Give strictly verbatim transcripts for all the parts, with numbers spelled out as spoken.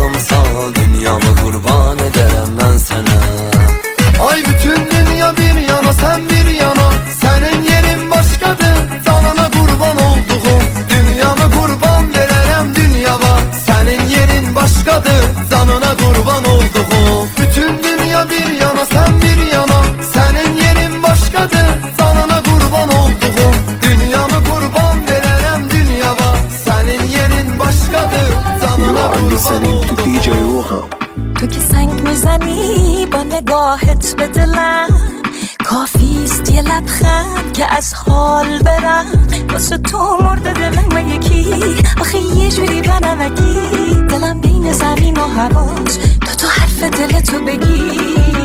oldumsa dünyamı kurban ederim ben sana. Ay bütün dünya bir yana sen bir yana, senin yerin başkadır, canına kurban olduğum. Dünyamı kurban vererem dünyama, senin yerin başkadır, canına kurban olduğum. Bütün dünya bir yana sen bir yana, senin yerin başkadır, canına kurban olduğum. Dünyamı kurban vererem dünyama, senin yerin başkadır, canına kurban olduğum. تو که سنگ میزنی با نگاهت به دلم، کافیست یه لبخند که از حال برم. واسه تو مرده دلم یکی، آخه یه جوری بنمکی، دلم بین زمین و هواست، تو تو حرف دلتو بگی.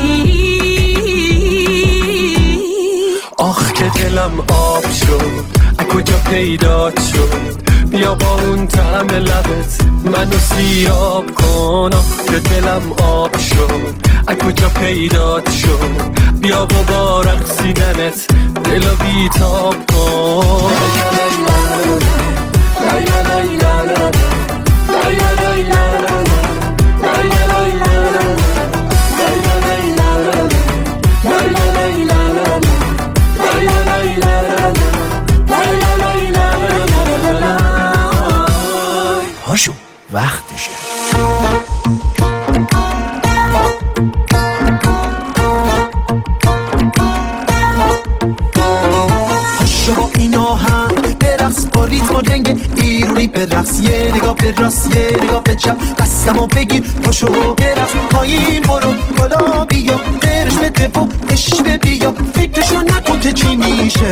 آخ که دلم آب شد، از کجا پیدات شد؟ بیا با اون طعم لبت منو سیاب کن. آخ که دلم آب شد، از کجا پیدات شد؟ بیا با با رقصیدنت دلو بیتاب کن. هاشو وقتشه. هاشو اینا هم برقص با ریتم و جنگ ایرونی برقص، یه نگاه به راست یه نگاه به چپ، قسمو بگیر پاشو برقص. پایین برو بالا بیا، برش بده و عشق بیا، فکرشو نکن که چی میشه،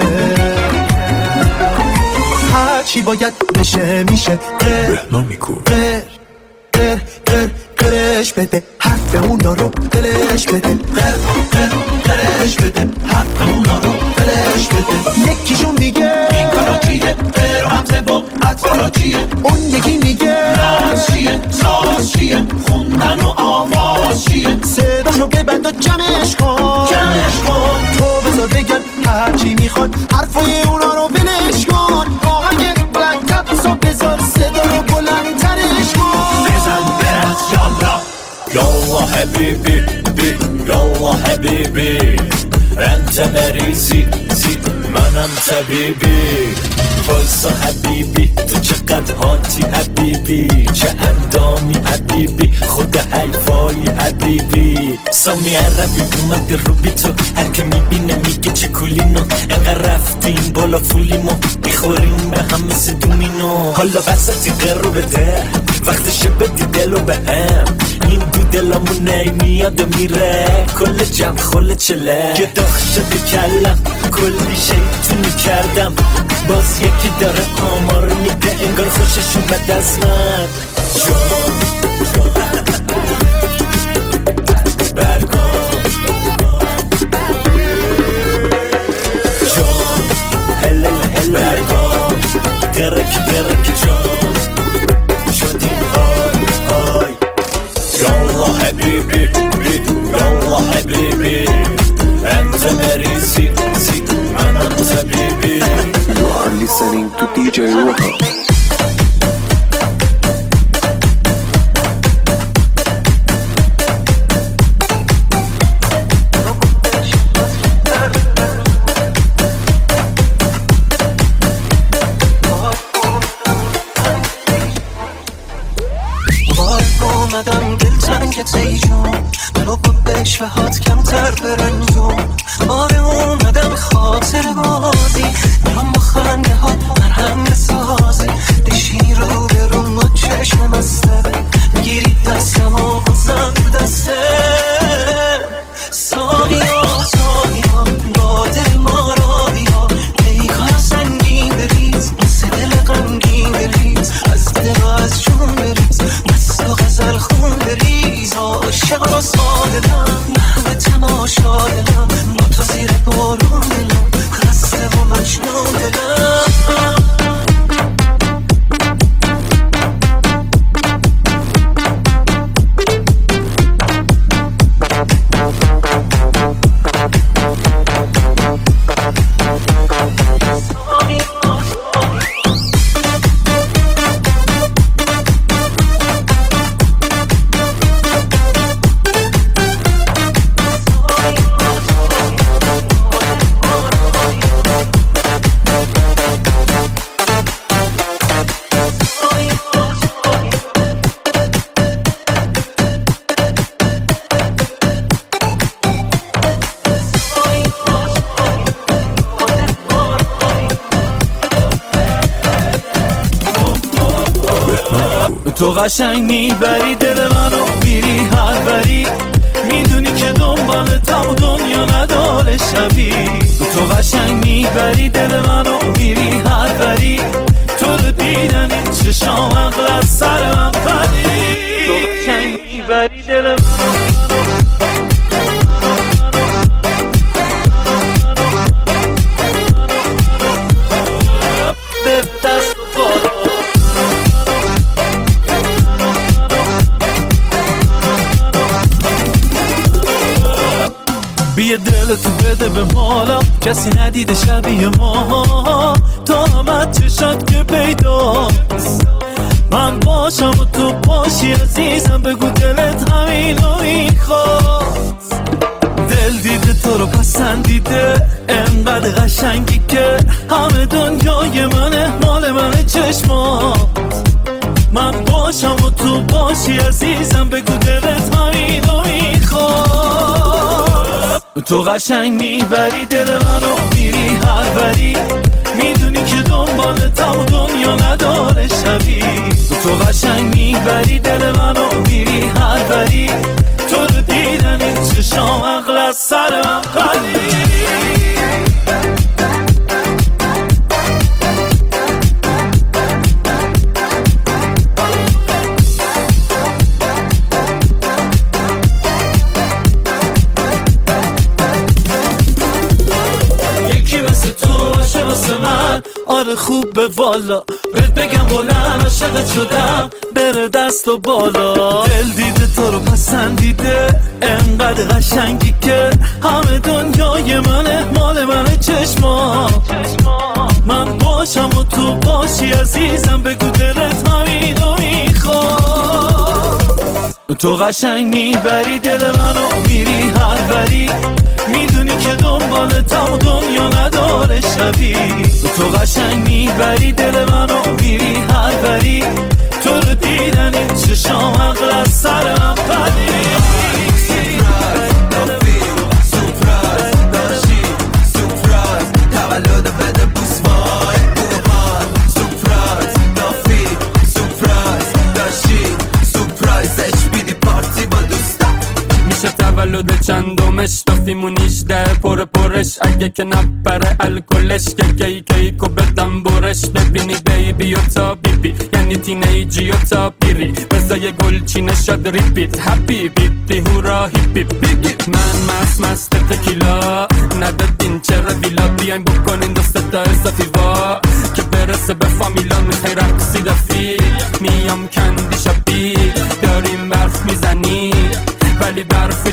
هرچی باید بشه میشه. قر قر قر قر قرش بده حرف اونا رو دلش بده، قر قر قرش بده حرف اونا رو دلش بده. یکیشون میگه این کارا چیه، قر و همزه با اطفالا چیه، اون یکی میگه راز چیه ساز چیه، خوندن و آواز چیه. صداشو ببند و جمعش کن جمعش کن، تو بذار بگن هرچی میخواد، حرفای اونا رو بلش کن. آهنگ بلند کپسو بذار صدا رو بلندترش کن. بزن برس یالا یالا حبیبی بی یالا حبیبی، انت مریضی زی منم طبیبی. وایسا حبیبی تو چقدر هاتی حبیبی، چه اندامی حبیبی، خود حیفایی حبیبی. سامی عربی اومده رو بی تو، هر که میبینه میگه چه کولینو، انقدر رفتیم بالا فولیمو، میخوریم به هم مثل دومینو. حالا وسطی قرو بده وقتشه بدی دلو به هم، این دو دلمون میاد و میره، کل جمع خل چله. یه داخ شده کلم کلی شیطونی کردم، باز یکی داره آمار میده انگار خوشش اومد از من. برگام جان هل هل برگام درک درک جان شدیم آی آی. یالا حبیبی بی یالا حبیبی، انت مریضی زی منم طبیبی. You are listening to دی جی Roha. اومدم دلتنگت ای جون، منو با بشوهات کمتر برنجون. آره اومدم خاطر بازی، میام با خنده ها مرهم بسازی، بشینی رو به رو و چشم مسته، میگیری دستم و بازم دسته. سالیا سالیا با دل ما را بیا، پیکار سنگین بریز مثل دل غمگین بریز، از دل و از جون بریز مست و غزل خون بریز. عاشق و سادلم همه تماشا دلم، با تو زیر بارون دلم خسته و مجنون دلم. تو قشنگ میبری دل منو میری هر بری میدونی که دنبالتم و دنیا نداره شبی تو قشنگ میبری دل منو میری هر بری تو رو دیدن این چشام عقل از سر من پری تو قشنگ میبری دل منو بیه دلتو بده به مالا کسی ندیده شبیه ما تا همت چشات که پیداست من باشم و تو باشی عزیزم بگو دلت همینو میخواست دل دیده تو رو پسندیده انقدر قشنگی که همه دنیای منه مال منه چشمات من باشم و تو باشی عزیزم بگو دلت همینو میخواد تو قشنگ میبری دل منو میری هر بری میدونی که دنبالتم و دنیا نداره شبی تو قشنگ میبری دل منو میری هر بری تو رو دیدن این چشام عقل از سر من پری آره خوب به والا بهت بگم بلند عاشقت شدم بره دست و بالا دل دیده تو رو پسندیده انقدر قشنگی که همه دنیای منه مال منه چشما من باشم و تو باشی عزیزم بگو دلت همینو میخواد تو قشنگ میبری دل منو میری هر بری میدونی که دنبالتم و دنیا نداره شبی تو قشنگ میبری دل منو میری هر بری تو رو دیدن این چشام عقل از سر من پری تولد چندمش دافیمونیش ده پر پرش اگه که نبره الکلش که کی کیکو بدم برش ببینی بیبی و تا بیبی یعنی تینیجی و تا پیری بزای گل چینه شد ریپیت هپی بیپی هورا هیپی بیگی من مست مست تکیلا ندادین چرا ویلا بیاین بکنین دوست تا اضافی وا که برسه به فامیلا میخوای رقصی دفی میام کندی شبی داریم برف میزنی ولی برف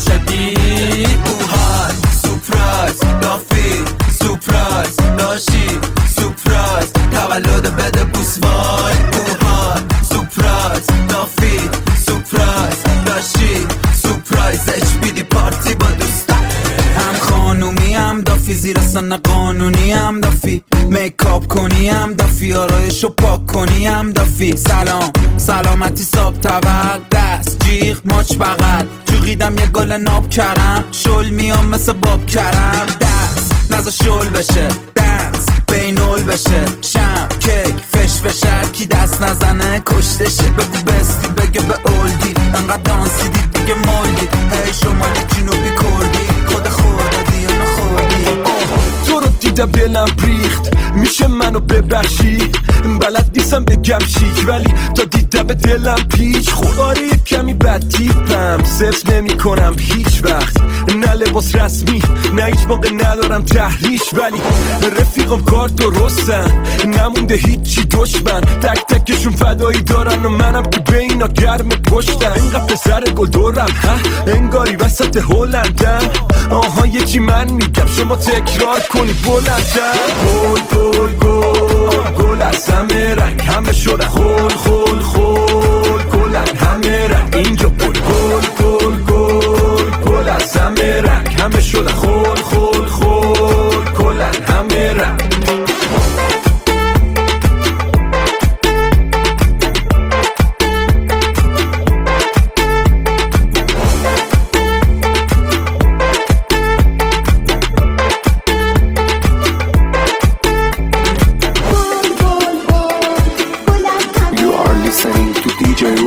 شدید اوهان سپرایز دافی سپرایز داشی سپرایز تولد بده بوس وای اوهان سپرایز دافی سپرایز داشی سپرایز اچ بیدی پارتی با دوستا هم خانومی هم دافی زیر سن قانونی هم دافی میکاپ کنی هم دافی آرایشو پاک کنی هم دافی سلام سلامتی صاحب طبق دست جیغ ماچ بغل جوغیدم یه گل ناب کرم شل میام مثل باب کرم دست نزا شل بشه دنس بینول بشه شم کیک فش بشه کی دست نزنه کشتشه بگو بستی بگه به اولدی انقدر دانسی دید دیگه مولدی هی شمالی جنوبی کردی خود خوردی یا نخوردی تو رو دیدم دلم ریخت میشه منو ببخشی بلد نیستم بگم شیک ولی تا دیدم به دلم پیچ خوداره یه کمی بد تیپم صرف نمی کنم هیچ وقت نه لباس رسمی نه هیچ موقع ندارم تحریش ولی رفیقم کار درستن نمونده هیچی دشمن تک تکشون فدایی دارن و منم که به اینا گرم پشتم اینقدر پسر گل دورم ها انگاری وسط هلندم آها یکی من میگم شما تکرار کنی بلندم گل گل گل گل از همه رنگ همه شدن خول خول خول گلن همه رنگ اینجا گل گل گل گل گل از همه رنگ همه شدن خول خول خول گلن همه رنگ listening to D J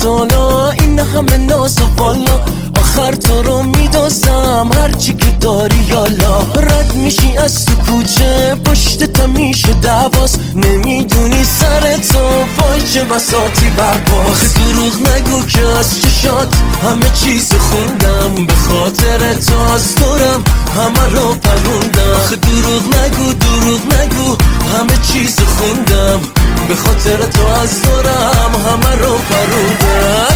سالا این همه ناز و بالا آخر تو رو میدازم هرچی که داری یالا رد میشی از تو کوچه پشت تا میشه دواز نمیدونی سر تو وای چه بساطی برباز دروغ نگو که از چشات همه چیز خوندم به خاطر تو از دورم همه رو پروندم دروغ نگو دروغ نگو همه چیز خوندم به خاطر تو از دورم همه رو پروندم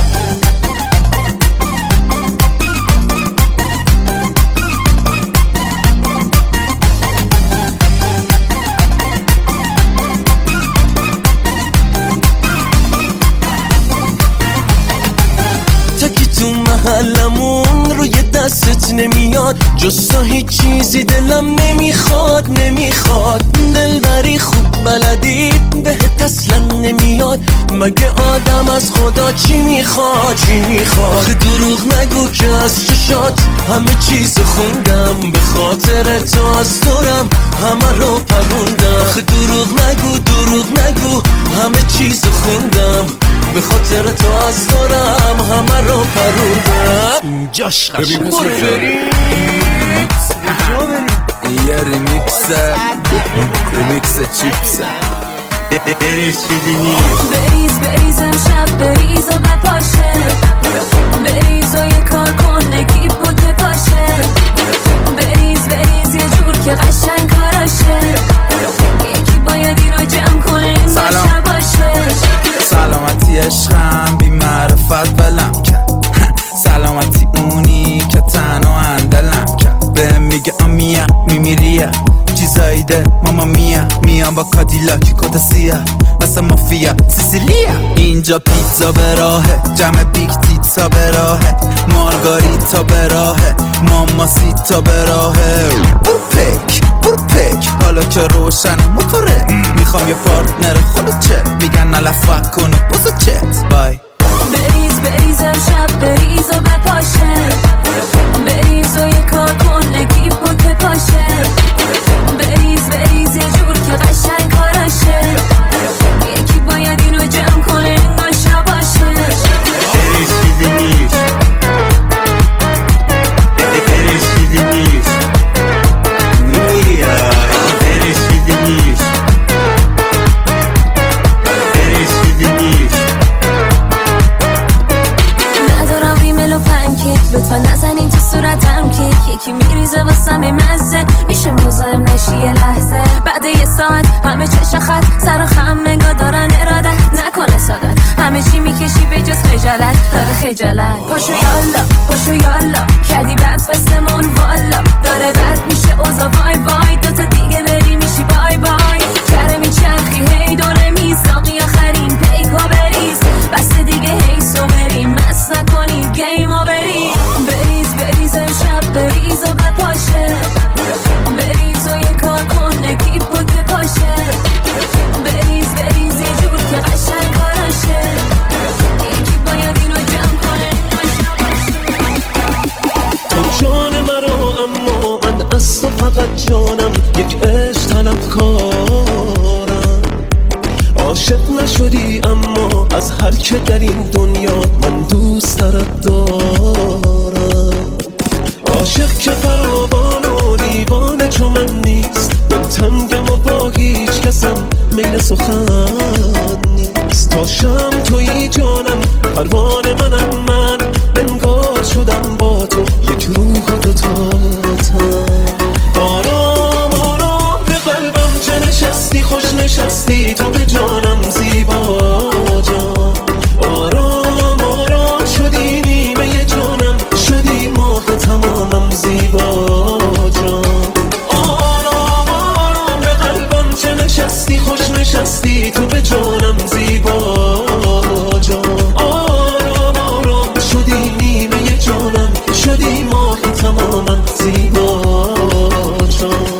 محلمون روی دستت نمیاد جز تا هیچ چیزی دلم نمیخواد نمیخواد دلبری خوب بلدی بهت اصلا نمیاد مگه آدم از خدا چی میخواد چی میخواد دروغ نگو که از چشات همه چیز خوندم به خاطر تو از دورم همه رو پروندم دروغ نگو دروغ نگو همه چیز خوندم به خاطر تو از دورم همه رو پروندم اینجاش ببین پس یه ریمیکسه ریمیکس چیپسه بریز بریز امشب بریز و بپاشه بریز و یه کار کن نگیب بود بپاشه بریز بریز یه جور که قشنگ کاراشه یکی باید این رو جمع کنه این باشه باشه سلامتی عشقم بی معرفت بلم کرد سلامتی اونی که تنها اندلم کرد به میگه امیا میمیریه چیزایی ده ماما میا میام با کادیلاک کد سیاه مثل مافیا سیسیلیا اینجا پیتزا به راهه جمع بیگ تیتزا به راهه مارگاریتا به راهه ماما سیتا به راهه برو پک برو پک حالا که روشن موتوره میخوام یه پارتنر خودت چه میگن نلفت کنه بازو چت بای بریز بریز امشب بریز و بپاشه بریز و یه کار کن نگیب بود بپاشه بریز بریز یه جور که قشنگ کاراشه یکی باید این رو جمع کنه این باشه باشه بریز چیزی نیست بریز چیزی نیست نویا بریز چیزی نیست بریز چیزی نیست ندارم ریمل و پنکیک لطفا نزنین تو صورتم کیک یکی میریزه واسم مزه میشه مزاحم نشی یه لحظه بعد یه ساعت همه چشم خط سر و خم نگاه دارن ارادت نکنه سادت همه چی میکشی به جز خجالت داره خجالت پاشو یالا پاشو یالا کردی بد فستمون والا داره بد میشه اوزا وای وای دوتا دیگه بری میشی بای بای کره میچرخی هی دوره میزاقی آخرین پیکا بریز بس دیگه هی سو بریم مست نکنی گیما بریم بریز بریز امشب بریز و بپاشه بریز و یه کار کن نگیب بود بپاشه بریز بریز یه جور که قشنگ کاراشه یکی باید این رو جمع کنه تو جان مرا اما من از تو فقط جانم یک عشق طلب کارم عاشق نشدی اما از هر که در این دنیا من دوست دارد دارم عاشق که فراوان و دیوانه چو من نیست من تنگم و با هیچ کسم میل سخن نیست تا شم توی جانم پروانه منم من انگار شدم با تو یک روح دوتاتم آرام آرام به قلبم چه نشستی خوش نشستی تو به جانم زیبا جان آرام آرام شدی نیمه جانم شدی ماه تمامم زیبا جان آرام آرام به قلبم چه نشستی خوش نشستی تو به جانم زیبا جان آرام آرام شدی نیمه جانم شدی ماه تمامم زیبا جان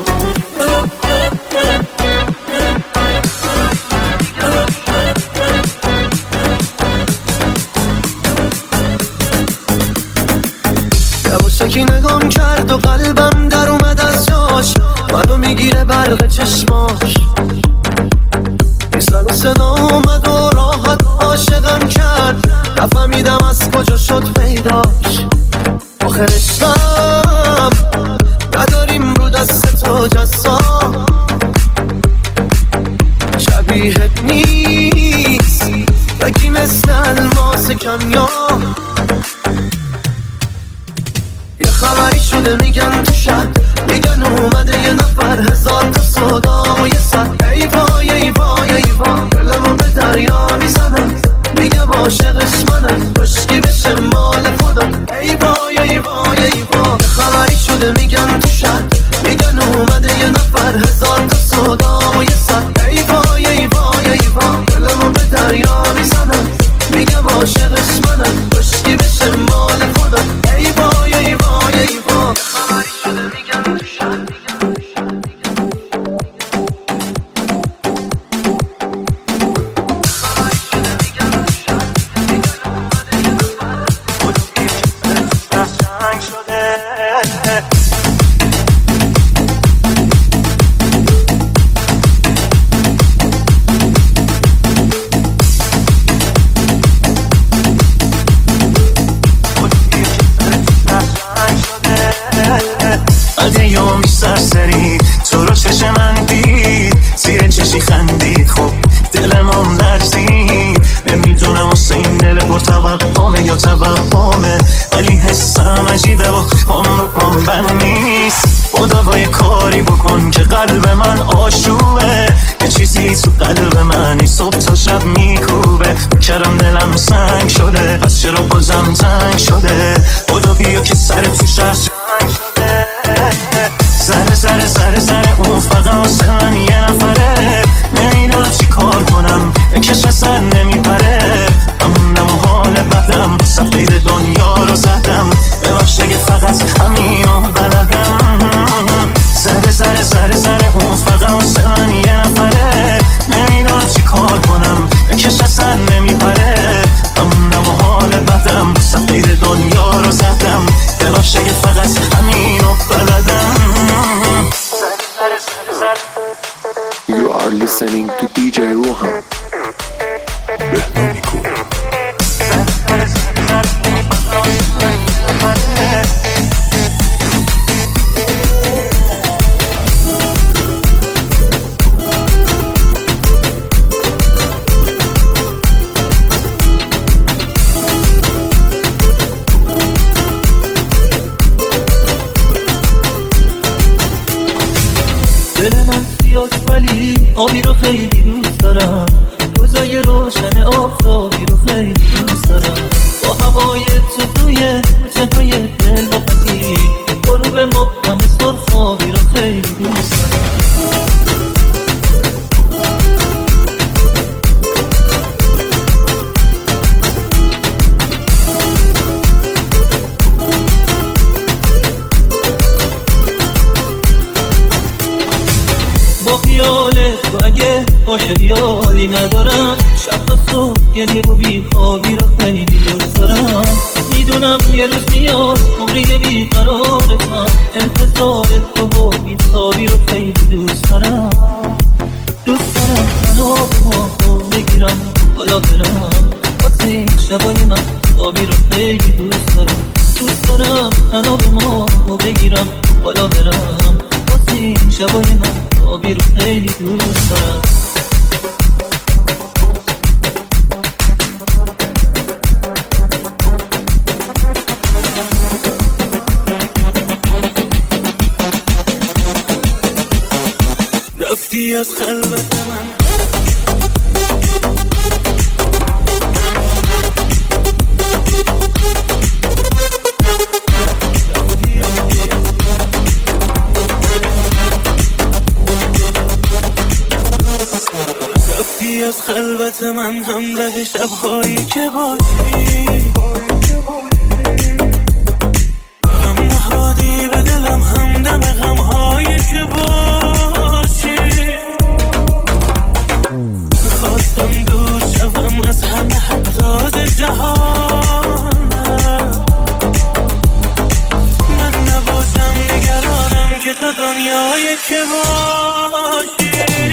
یواشکی نگام کرد و قلبم در اومد از جاش منو میگیره برق چشماش بی سر و صدا اومد و راحت عاشقم کرد رفتم شده میگن تو شهر، میگن اومده یه نفر هزار تا صدا و یه سر. ای وای ای وای ای وای دلمو به دریا میزنم، میگم عاشقش منم بشکی بشه مال خودم. ای وای ای وای ای وای خبری شده میگن تو شهر، میگن اومده یه نفر هزار تا صدا و یه سر. ای وای ای وای ای وای دلمو به دریا میزنم، میگم عاشقش منم بشکی بشه مال خودم. ای وای ای وای ای وای خبری شده میگن تو شهر. سرسری تو رو چش من دید، زیر چشی خندید، خب دلمم لرزید. نمیدونم واسه این دل پر توقعه یا توهمه، ولی حسم عجیبه و هم رو هم بند نیست. خدا یه کاری بکن که قلب من آشوبه، یه چیزی تو قلب من صبح تا شب میکوبه. کرم دلم سنگ شده، پس چرا بازم تنگ شده؟ خدا بیا که سر تو شهر سر سر سر سر اون فقط واسه من یه نفره. نمیدونم چی کار کنم بکش اصلا نمیپره، همونم و حال بدم سفید دنیا رو زدم. ببخش اگه فقط همینو بلدم. سر سر سر سر اون فقط واسه من یه نفره. نمیدونم چی کار کنم بکش اصلا نمیپره، همونم و حال بدم سفید دنیا رو زدم. ببخش اگه فقط همینو بلدم. You are listening to دی جی Rohan. دل من سیاه ولی آبی رو خیلی دوست دارم، روزای روشن آفتابی رو خیلی دوست دارم. با هوای تو توی کوچه های دل و پتی، غروب مبهم سرخابی رو خیلی دوست دارم. تو اگه باشه بیالی ندارم، شب تا صبح گریه و بیخوابی رو خیلی دوست دارم. میدونم یه روز میاد عمری بیقرارتم، انتظار تو و بیتابی رو خیلی دوست دارم. دوست دارم منو با بگیرم بالا برم، واسه شبای من خوابی رو خیلی دوست دارم. دوست دارم منو به ما بگیرم بالا برم، واسه شبای من خوابی رو خیلی دوست دارم. رفتی از خلوت من رفتی از خلوت من همراه شب‌هایی که باشی، هم نهادی به دلم همدم غم‌هایی که باشی. خواستم دور شوم از همه حراز جهانم، من نباشم نگرانم که تا دنیایی که باشی.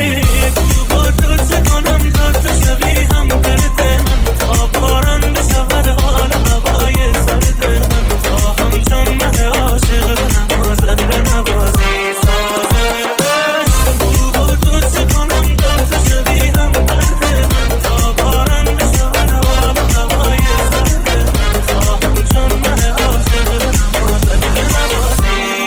کنم تا تو شوی هم درد من، تا باران بشود حال هوای سرد من، تا همچون مه عاشق بنوازد بنوازی سازه بو با تو چه کنم تا تو شوی هم درد من، تا باران بشود حال هوای سرد من، تا همچون مه عاشق بنوازد بنوازی.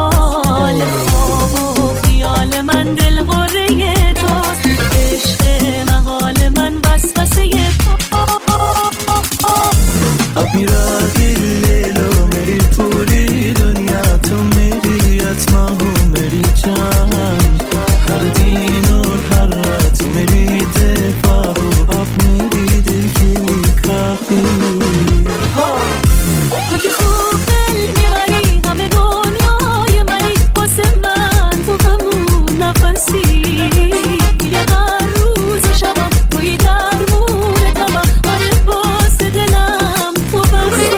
حال خواب و خیال من دل غره توست عشق محال من وسوسه Abira dillelo meri puri duniya to meri atma ho meri jaan har din aur har raat meri defa ho ab meri dil ki kafi که خوب دل میبری همه دنیای منی واسه من تو همون نفسی یه هر روز شبم توی درمون دمم آره واسه دلم تو بسی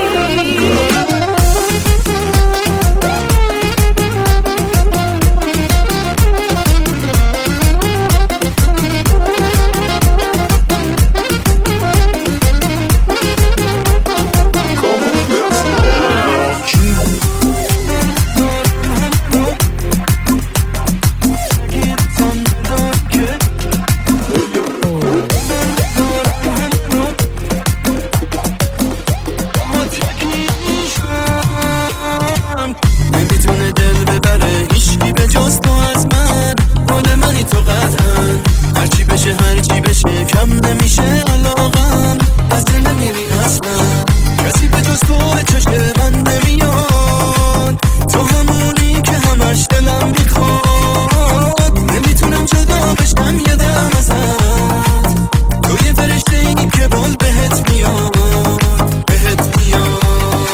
نمیتونه دل ببره هیچکی به جز تو از من مال منی تو قطعا هرچی بشه هرچی بشه کم نمیشه علاقم از دل نمیری اصلا کسی به جز تو به چشم من نمیاد تو همونی که همش دلم میخواد نمیتونم جدا بشم یه دم ازت تو یه فرشته ای که بال بهت میاد بهت میاد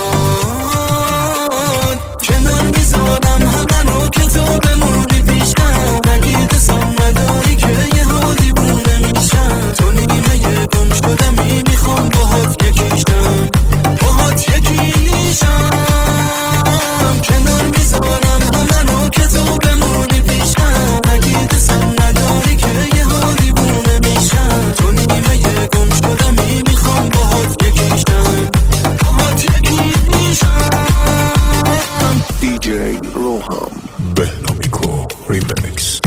کنار میذارم همه که تو بمونی پیشم اگه دستم نداری که یه حالی بونه میشم تو نیمه یه گم شدمی میخوام باهات یکیشم باهات یکیشم کنار میذارم همه که تو بمونی پیشم اگه دستم نداری که یه حالی بونه میشم تو نیمه یه گم شدمی میخوام باهات یکیشم باهات یکیشم دی جی روحم بهنامیکو ریمیکس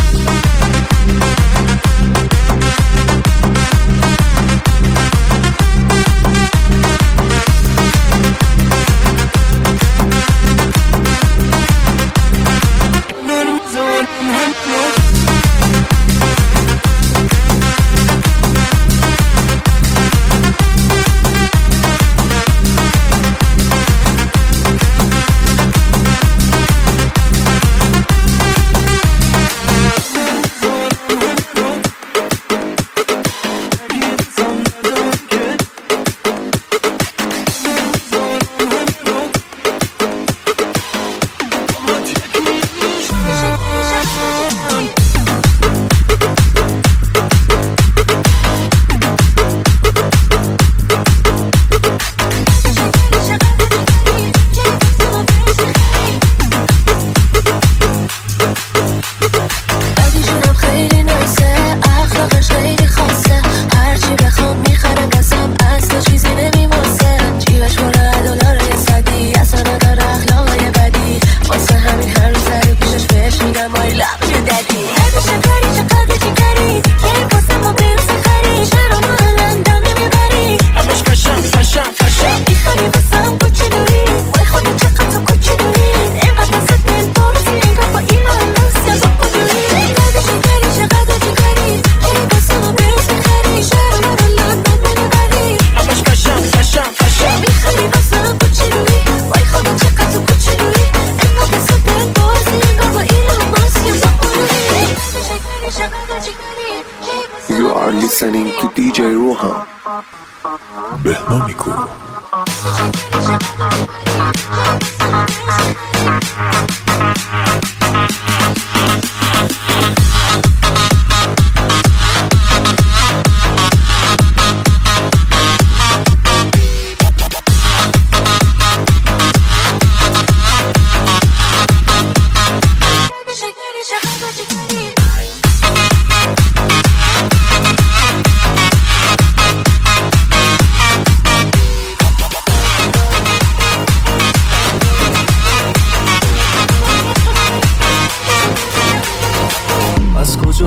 You are listening to دی جی روحم بهنامیکو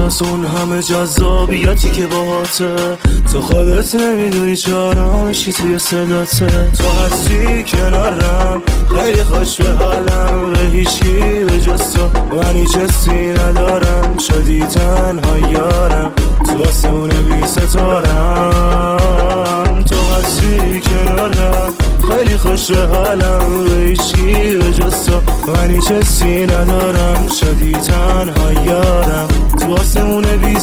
از اون همه جذابیتی که باهاته، تو خودت نمیدونی چرا میشی توی صداته. تو هستی کنارم خیلی خوش به حالم، به هیچی به جز تو من هیچ حسی ندارم. شدی تنها یارم تو آسمون بی ستارم. تو هستی کنارم خیلی خوش به حالم، به هیچی به جز تو من هیچ حسی ندارم. شدی تنها یارم تو آسمون بی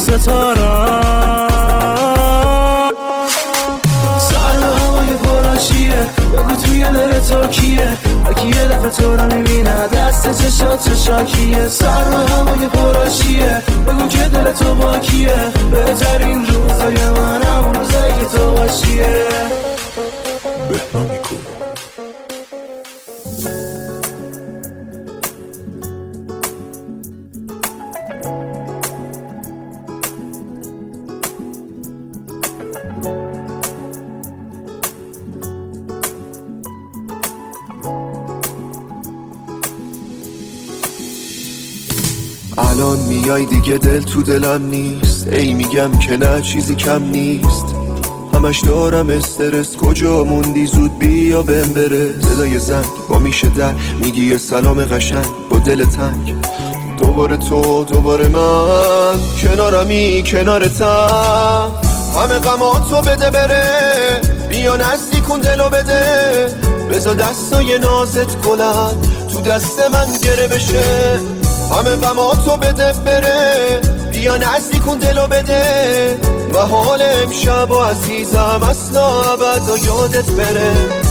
ستارم. سر هوای پراشیه بگو توی دل تو کیه، هرکی یه دفعه تو رو میبینه دست چشات شاکیه. سر هوای پراشیه بگو که دل تو با کیه، بهترین روزای من همون روزایی که تو باشیه. بهنامیکو الان میای دیگه دل تو دلم نیست، ای میگم که نه چیزی کم نیست. همش دارم استرس، کجا موندی زود بیا بهم برس. صدای زنگ با میشه در میگی یه سلام قشنگ با دل تنگ. دوباره تو دوباره من کنارمی کنارتم. همه غماتو بده بره، بیا نزدیکون دلو بده. بذار دستای نازت بلند تو دست من گره بشه. همه غماتو بده بره، بیا نزدیکون دلو بده. و حال امشب و عزیزم اصلا ابدا یادت بره.